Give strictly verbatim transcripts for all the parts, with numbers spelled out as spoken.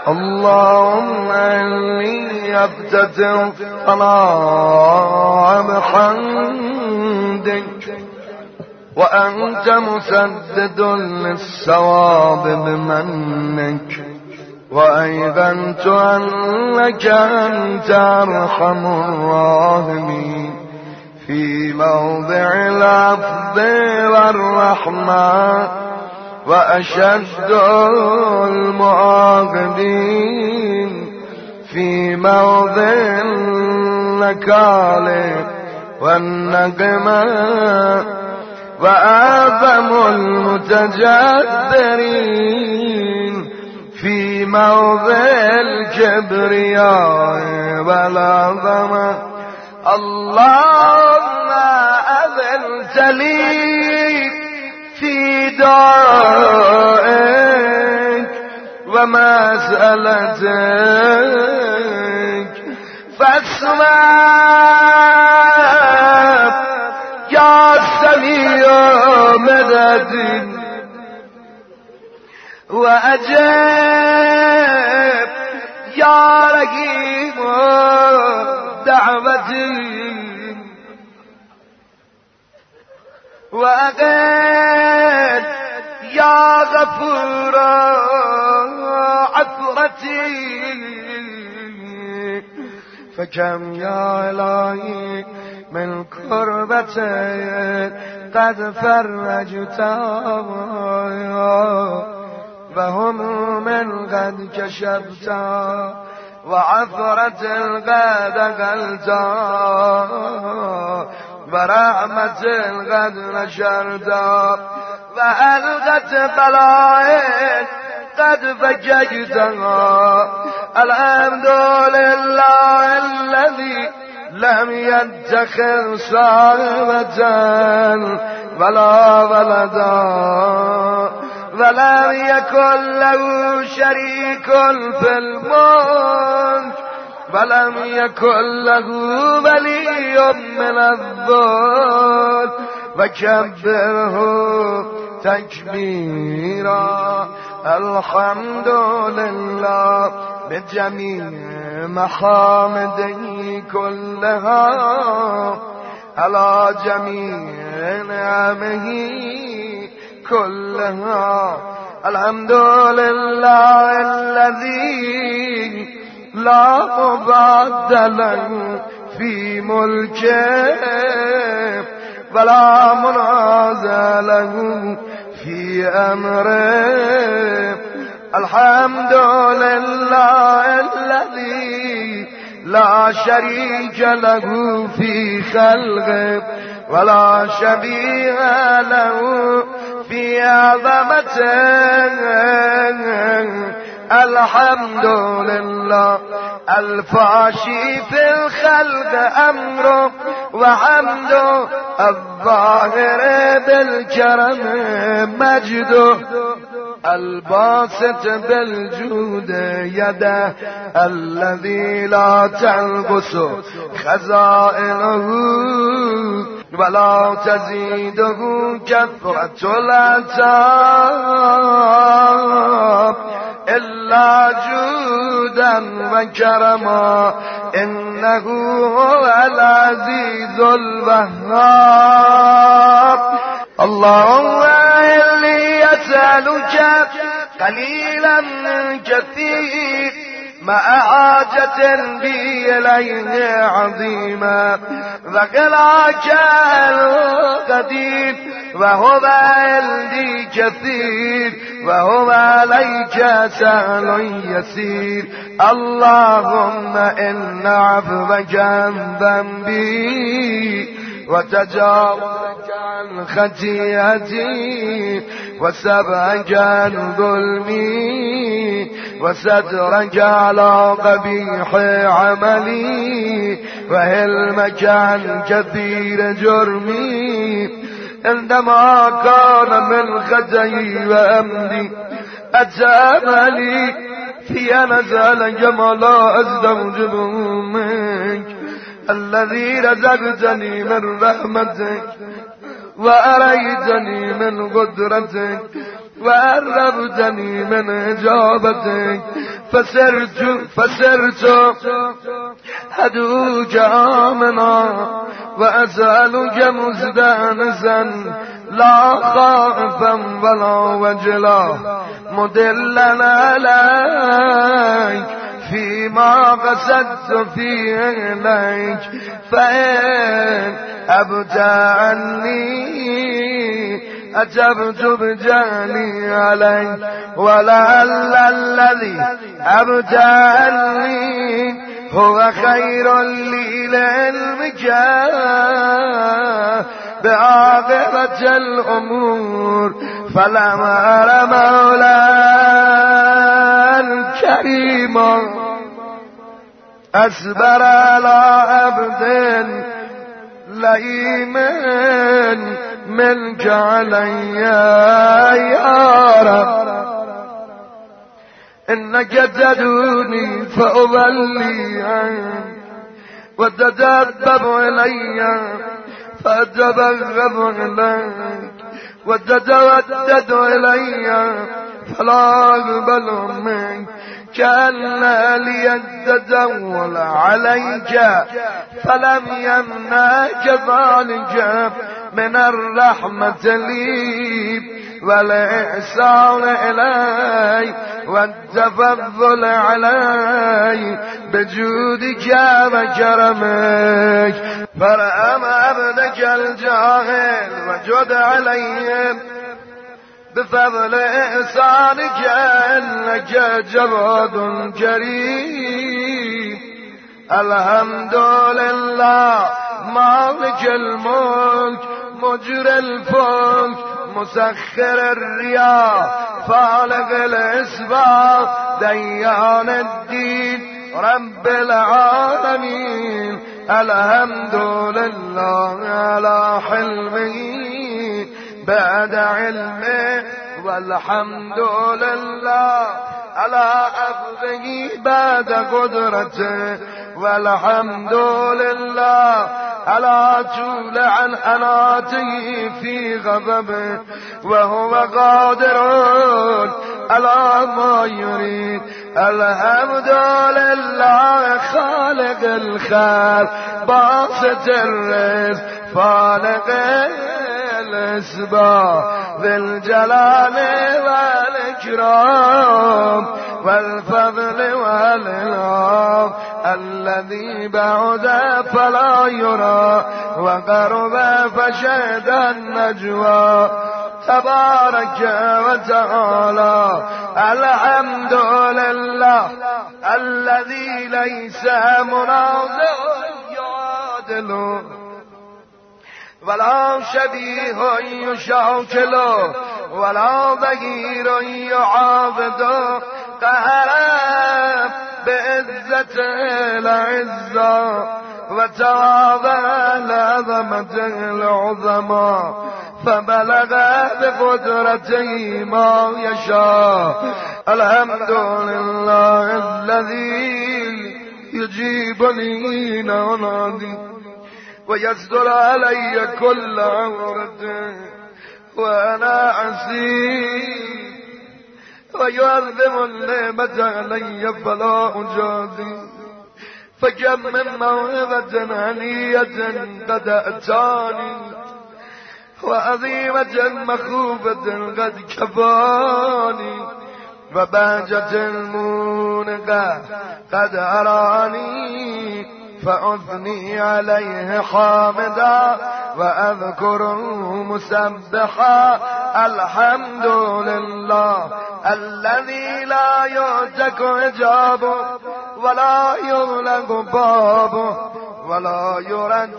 اللهم إني أفتتح صلاة بحمدك وأنت مسدد للصواب بمنك، وأيقنت أنك أنت أرحم الراحمين في موضع العفو والرحمة، وأشد المعاقبين في موضع النكال والنقمة، وأعظم المتجبرين في موضع الكبرياء والعظمة. اللهم أذنت لي في دعائك ومسألتك، فاسمع يا سميع مدد، وأجب يا رقيب دعوتي، وأغن يا غفور عثرتي، فكم يا إلهي من كربة قد فرجتها، وهموم قد كشفتها، وعثرة قد قلتها، ورحمة قد نشرتها، وألقت بلاء قد فججتها. الحمد لله الذي لم يتخذ صاحبة ولا ولدا، ولم يكن له شريك في الملك، ولم يكن له ولي من الذل، وكبره تكبيرا. الحمد لله بجميع محامده كلها، على جميع نعمه كلها. الحمد لله الذي لا مبدل في ملكه، ولا منازع له في أمره. الحمد لله الذي لا شريك له في خلقه، ولا شبيه له في عظمته. الحمد لله الفاشي في الخلق أمره، وحمده الظاهر بالكرم مجده، الباسط بالجود يده، الذي لا تنقص خزائنه ولا تزيده كثرة العتاب إلا جودا وكرما. إنه هو العزيز الوهاب. اللهم إني أسألك قليلا من كثير، مع حاجة بي إليه عظيما، وغلاك القدير، وهو عندي كثير، وهو عليك سهل يسير. اللهم إن عفوك عن ذنبي، وتجاوزك عن خطيئتي، وسبعك عن ظلمي، وسترك على قبيح عملي، وهلمك عن كثير جرمي. عندما كان من خطئي وأمري أتأملي في نزل كما لا أستوجبه منك، الذي رزقتني من رحمتك، وأريتني من قدرتك، وقربتني من اجابتك فسرت فسرت هدوك آمنا وأسألك مستأنسا لا خائفا ولا وجلا مدلا عليك فيما قصدت فيه إليك فإن أبت عني أجبت بجهلي عليك ولعل الذي أبت عني هو خير لي لعلمك بعاقبة الأمور فلم أر مولا كريما أصبر على عبد لئيم منك علي يا رب إنك تدوني فأولي عنك وتتدبب إلي فأتبغض إليك وتتودد إلي فلا أقبل منك كأن لي تدول عليك فلم يمنعك ذلك من الرحمة لي والإحسان إلي والتفضل علي بجودك وكرمك فرأم عبدك الجاهل وجد عليهم بفضل إحسانك إنك جواد كريم الحمد لله مالك الملك مجري الفلك مسخر الرياح فالق الاسباب ديان الدين رب العالمين الحمد لله على حلمه بعد علمه والحمد لله على أخذه بعد قدرته والحمد لله على طول عنعناته في غضبه وهو قادر على ما يريد الحمد لله خالق الخير باسط الرزق فالق الاسباب ذي الجلال والإكرام والفضل والإنعام الذي بعد فلا يرى وقرب فشهد النجوى تبارك وتعالى الحمد لله الذي ليس منازع يعادله ولا شبيه يشاكله ولا ظهير يعاضده قهر بعزة العزة وتواضع لعظمة العظمى فبلغ بقدرته ما يشاء الحمد لله الذي يجيبني نادي ويستر علي كل عورته وأنا عسير ويعظم النعمة علي فلا أجازي فكم من موهبة هنية قد أتاني وعظيمة مخوفة قد كفاني وبهجة المونقة قد أراني فأثني عليه حامدا وأذكره مسبحا الحمد لله الذي لا يعتق حجابه ولا يغلق بابه ولا يرد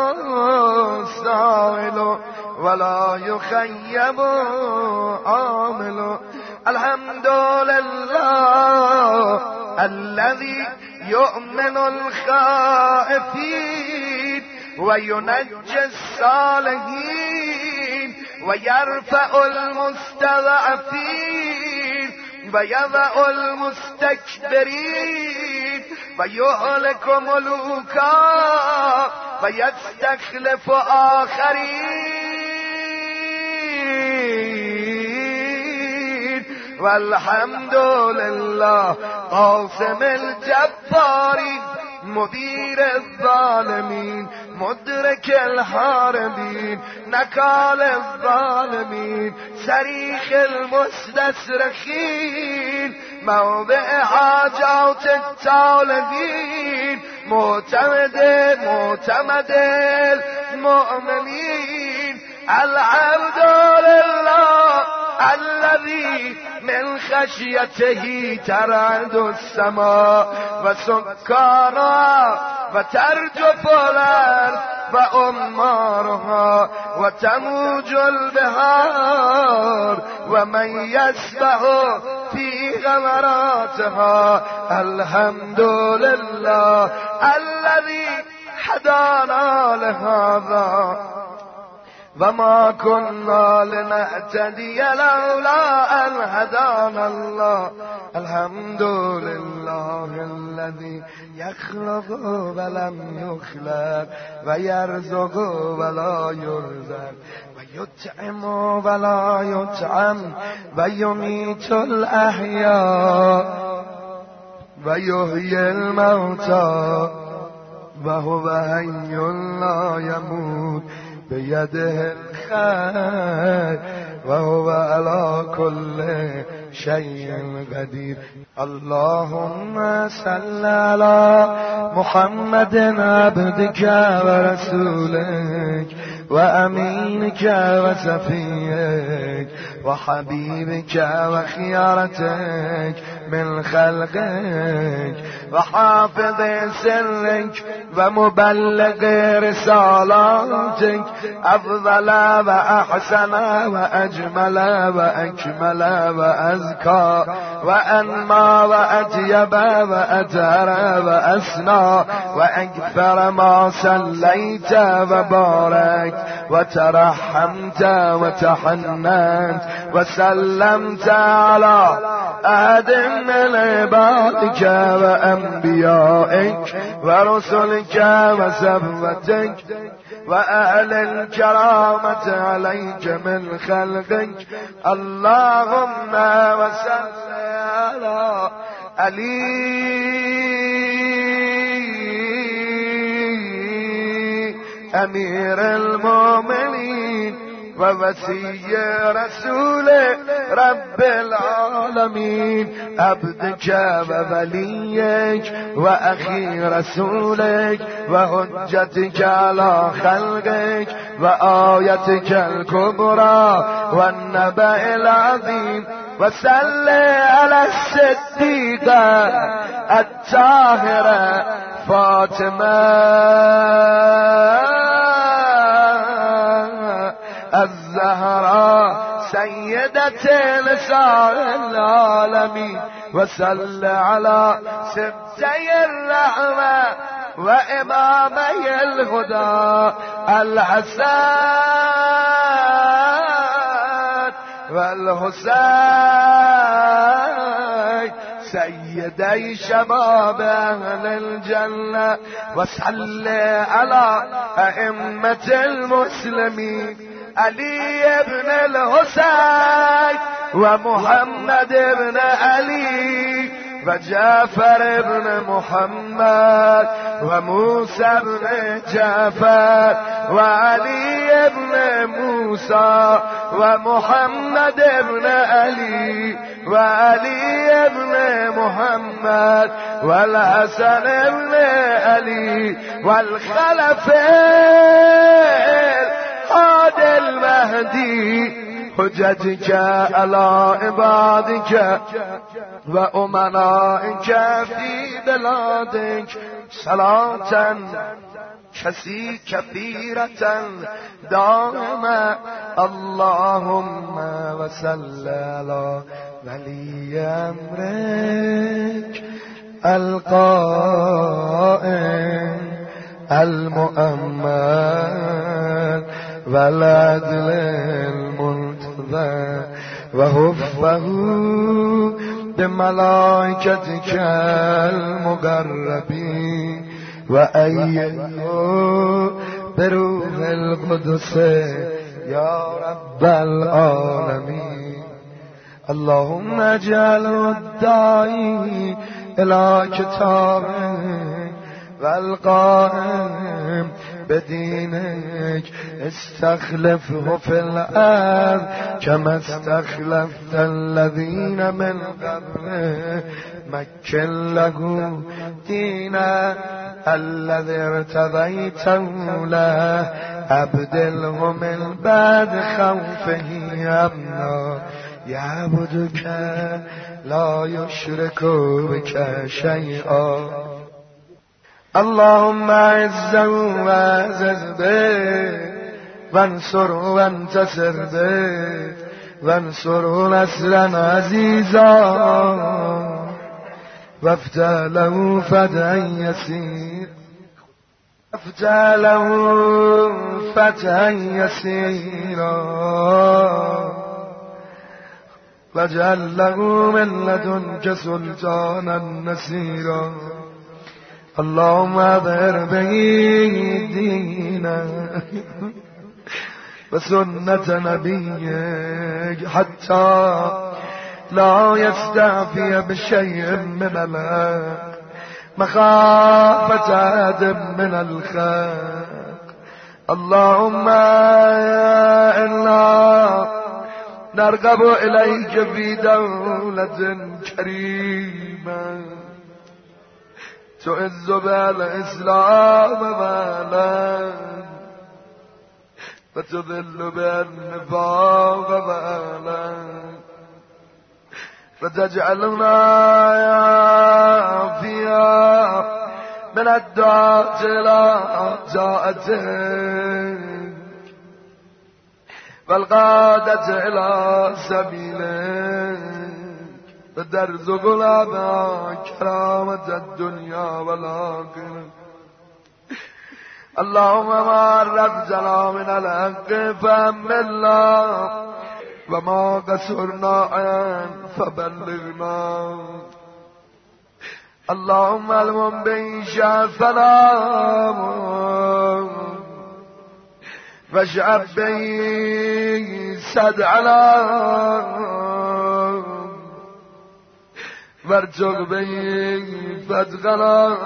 سائل ولا يخيب عامل الحمد لله الذي يؤمن الخائفين وينجي الصالحين ويرفع المستضعفين ويضع المستكبرين ويهلك ملوكا ويستخلف آخرين والحمد لله قاسم الجبارين مدير الظالمين مدرك الحاربين نكال الظالمين صريخ المستصرخين موضع حاجات الطالبين معتمد معتمد المؤمنين الحمد لله الذي من خشيته ترعد السماء وسكانها وترجف الأرض وأمارها وتموج البحار ومن يسبح في غمراتها الحمد لله الذي هدانا لهذا وما كنا لنهتدي لولا أن هدانا الله الحمد لله الذي يخلق ولم يخلق ويرزق ولا يرزق ويطعم ولا يطعم ويميت الأحياء ويحيي الموتى وهو حي لا يموت بيده الخير وهو على كل شيء قدير اللهم صل على محمد عبدك ورسولك وأمينك وصفيك وحبيبك وخيارتك من خلقك وحافظ سرك ومبلغ رسالاتك أفضل وأحسن وأجمل وأكمل وأزكى وأنمى وأطيب وأطهر وأسنى وأكثر ما صليت وباركت وترحمت وتحننت وسلمت على أحد من عبادك وأنبيائك ورسلك وصفوتك وأهل الكرامة عليك من خلقك اللهم وصل على علي أمير المؤمنين ووسي رسول رب العالمين عبدك ووليك وأخي رسولك وحجتك على خلقك وآيتك الكبرى والنبأ العظيم وصل على الصديقة الطاهرة فاطمة الزهراء سيدة نساء العالمين وصل على سبتي الرحمة وإمامي الهدى الحسن والحسين سيدي شباب أهل الجنة وصل على أئمة المسلمين علي بن الحسين ومحمد بن علي وجعفر بن محمد وموسى بن جعفر وعلي بن موسى ومحمد بن علي وعلي بن محمد والحسن بن علي والخلفاء هذا المهدي حجتك على عبادك وأمنائك في بلادك صلاة كسي كثيرة دائمة اللهم وصل على ولي أمرك القائم المؤمن والعدل المنتظر وحفظه بملائكتك المقربين وأيده بروح القدس يا رب العالمين اللهم اجعل الداعي إلى كتابك والقائم بدينك استخلفه في الأرض كما استخلفت الذين من قبله مكن له دينا الذي ارتضيته له أبدله من بعد خوفه أمنا يعبدك لا يشرك بك شيئا. اللهم اعزه واعزز به وانصره وانتصر به وانصره نصرا عزيزا وافتح له فتحا يسير وافتح له فتحا يسيرا واجعل له من لدنك سلطانا نصيرا. اللهم اظهر به دينك وسنة نبيك حتى لا يستعفي بشيء من الحق مخافة أحد من الخلق. اللهم إنا نرغب إليك في دولة كريمة تعز بها الإسلام مالا وتذل بها النفاق مالا فتجعلنا فيها من الدعاة إلى طاعتك والقادة إلى سبيلك فترزقنا بها كرامة الدنيا والآخرة. اللهم ما عرفتنا من الحق فأمنا وما قصرنا عنه فبلغنا. اللهم المن به شافنا فاشعب به صدعنا وارزق به فتقنا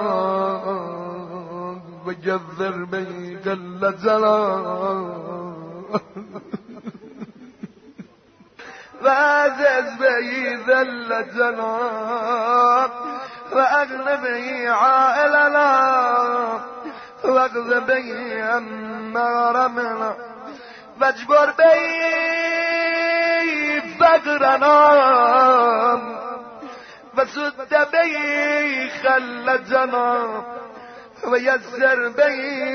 وجذر به قلتنا وعزز به ذلتنا وأغن به عائلنا واغذ به النار منا واجبر به فقرنا وسد به خلتنا ويسر به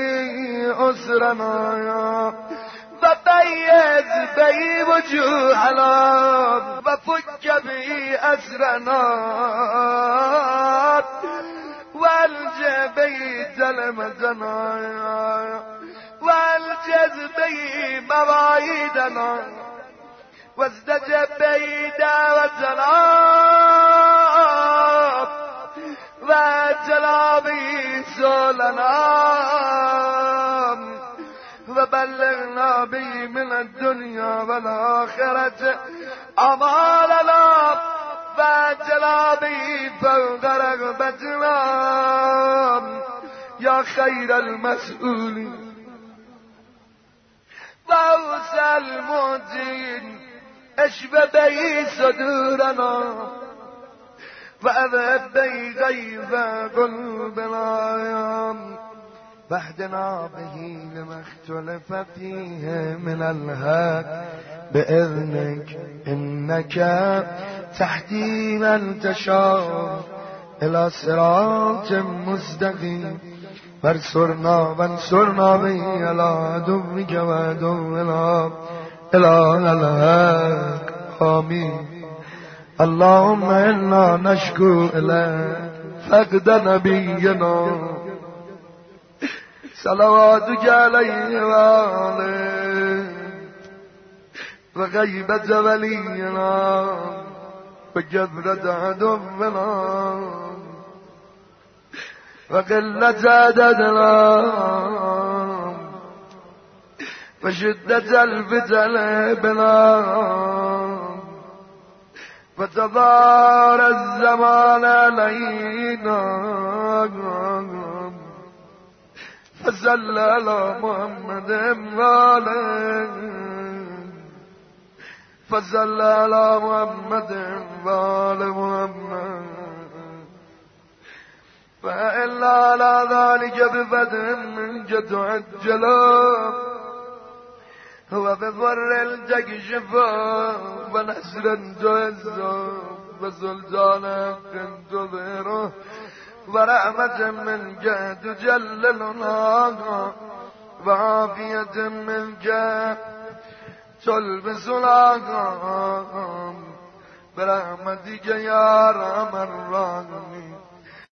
أسرنا وبيض به وجوهنا وفك به أسرنا والج به تلمذنا والجز به مواعيدنا واستجب به دعوتنا واجلى به سؤلنا وبلغنا به من الدنيا والآخرة أعمالنا واجلى به فوق رغبتنا يا خير المسؤولين وأوسع المعطين اشف به صدورنا وأذهب به غيظ قلوبنا واهدنا به لما اختلف فيه من الحق بإذنك إنك تهدي من تشاء إلى صراط مستقيم وانصرنا وانصرنا به على عدوك وعدونا إلى الحق آمين. اللهم إنا نشكو إليك فقد نبينا صلواتك عليه وآله وغيبة ولينا وكثرة عدونا وقلة عددنا وشدة الفتن بنا فتدار الزمان علينا فصل على محمد وآله فصل على محمد وآل محمد فإلا على ذلك بفتح منك تعجلا وبفر التكشفا ونسر تعزا وسلطانا تظهره ورحمة منك تجللنا وعافية منك تلبسنا برحمتك يا أرحم الراحمين